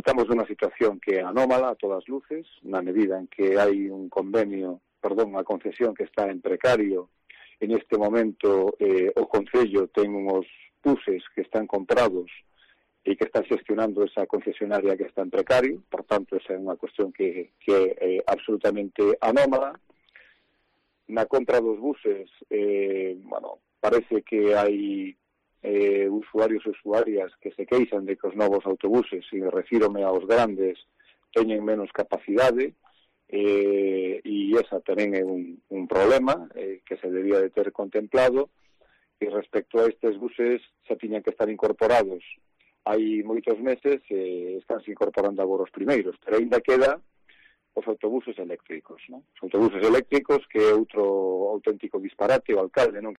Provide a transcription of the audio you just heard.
estamos nunha situación que é anómala a todas luces, na medida en que hai un convenio, unha concesión que está en precario. En este momento o Concello ten uns buses que están comprados e que están gestionando esa concesionaria que está en precario, por tanto, esa é unha cuestión que é absolutamente anómala. Na compra dos buses, parece que hai usuarios e usuarias que se queixan de que os novos autobuses, e refírome aos grandes, teñen menos capacidade, e esa tamén é un problema que se debía de ter contemplado. E respecto a estes buses xa tiñan que estar incorporados hai moitos meses, estánse incorporando agora os primeiros, pero ainda queda os autobuses eléctricos, non? Os autobuses eléctricos, que é outro auténtico disparate. O alcalde non